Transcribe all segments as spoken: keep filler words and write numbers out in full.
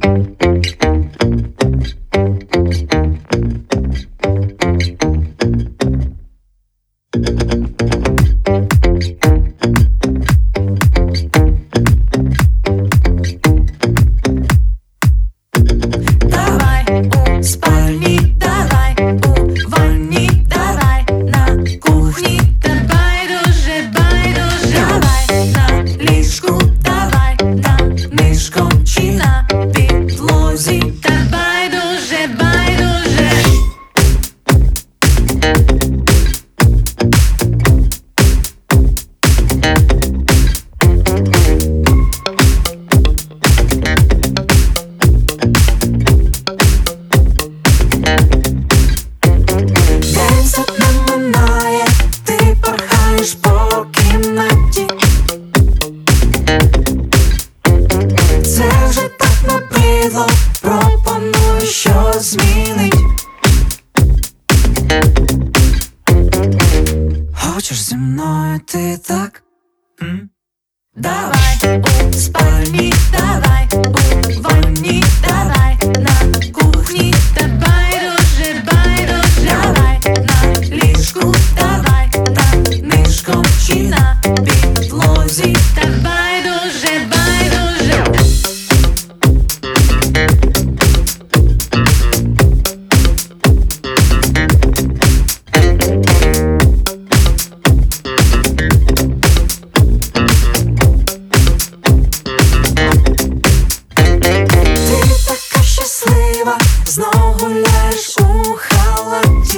Пропоную, що змінить. Хочеш зі мною ти так? М? Давай у спальні, давай у ванні, давай на кухні, та байдуже, байдуже. Давай на ліжку, давай там нишком чи на підлозі, та байдуже, байдуже. Знов гуляєш у халаті.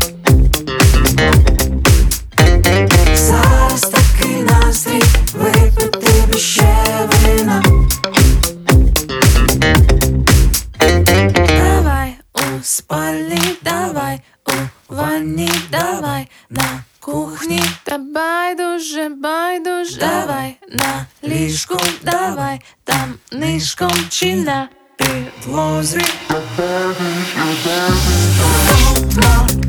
Зараз такий настрій, випити б ще вина. Давай у спальні, давай у ванні, давай на кухні, та байдуже, байдуже. Давай на ліжку, давай там нишком чи на підлозі.